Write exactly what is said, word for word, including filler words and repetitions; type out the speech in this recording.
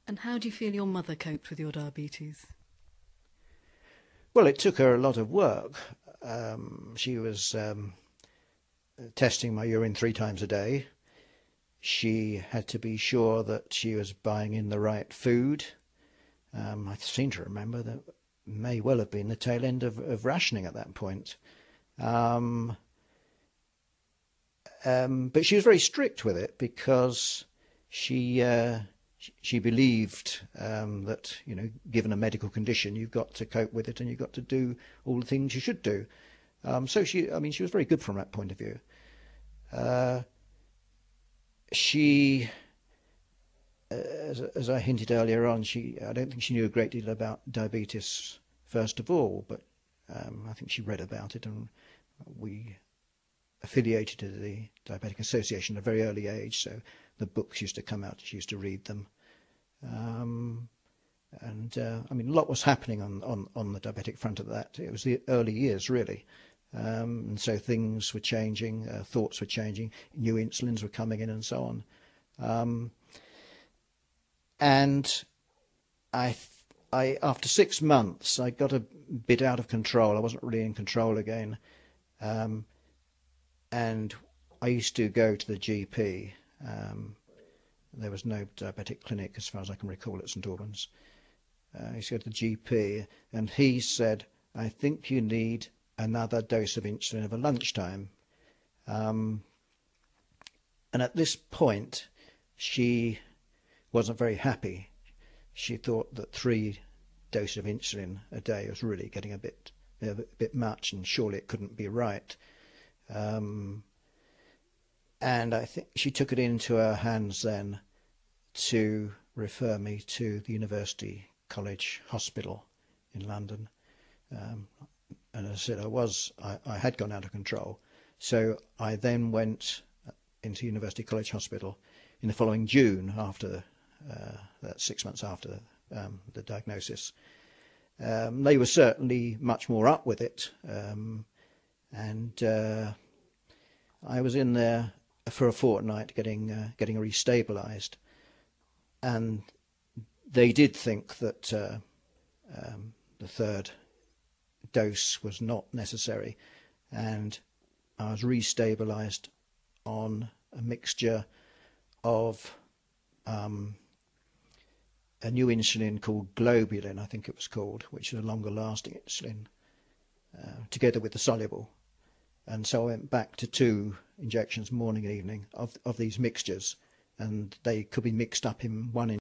And how do you feel your mother coped with your diabetes? Well, it took her a lot of work. Um, she was um, testing my urine three times a day. She had to be sure that she was buying in the right food. Um, I seem to remember that may well have been the tail end of, of rationing at that point. Um, um, but she was very strict with it because she uh, she believed um, that, you know, given a medical condition, you've got to cope with it and you've got to do all the things you should do. Um, so she, I mean, she was very good from that point of view. Uh, she, uh, as, as I hinted earlier on, she, I don't think she knew a great deal about diabetes first of all, but um, I think she read about it, and we affiliated to the Diabetic Association at a very early age, so the books used to come out, she used to read them. Um, and uh, I mean, a lot was happening on, on, on the diabetic front of that. It was the early years, really. Um, and so things were changing, uh, thoughts were changing, new insulins were coming in and so on. Um, and I, I, after six months, I got a bit out of control. I wasn't really in control again. Um, and I used to go to the G P. Um, there was no diabetic clinic, as far as I can recall, at St Albans. Uh, I used to go to the G P, and he said, I think you need another dose of insulin over lunchtime. Um, and at this point, she wasn't very happy. She thought that three doses of insulin a day was really getting a bit, a bit much, and surely it couldn't be right. Um, and I think she took it into her hands then to refer me to the University College Hospital in London. Um, and as I said, I was, I, I had gone out of control. So I then went into University College Hospital in the following June, after uh, that six months after um, the diagnosis. Um, they were certainly much more up with it. Um, and uh, I was in there for a fortnight getting uh, getting restabilised. And they did think that uh, um, the third dose was not necessary, and I was restabilised on a mixture of um, a new insulin called Globulin, I think it was called, which is a longer lasting insulin, uh, together with the soluble. And so I went back to two injections morning and evening of, of these mixtures, and they could be mixed up in one